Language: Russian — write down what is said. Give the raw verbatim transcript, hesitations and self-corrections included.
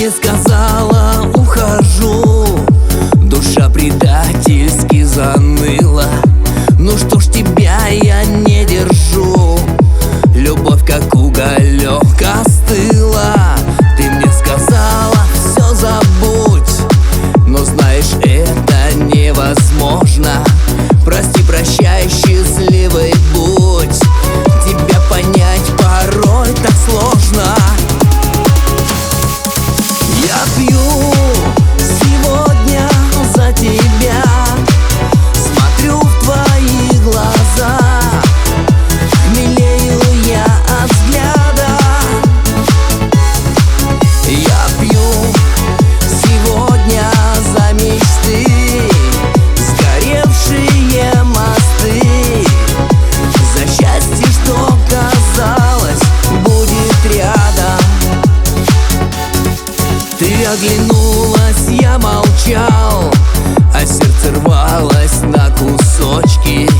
мне сказала: ухожу. Душа предательски заныла. Ну что ж, тебя я не держу. Любовь как уголек остыла. Ты мне сказала: все забудь. Но знаешь, это невозможно. Прости, прощай, счастливый будь. Тебя понять порой так сложно. Я пью сегодня за тебя, смотрю в твои глаза, хмелею я от взгляда. Я пью сегодня за мечты, сгоревшие мосты, за счастье, что казалось будет рядом. Ты оглянулась, я молчал, а сердце рвалось на кусочки.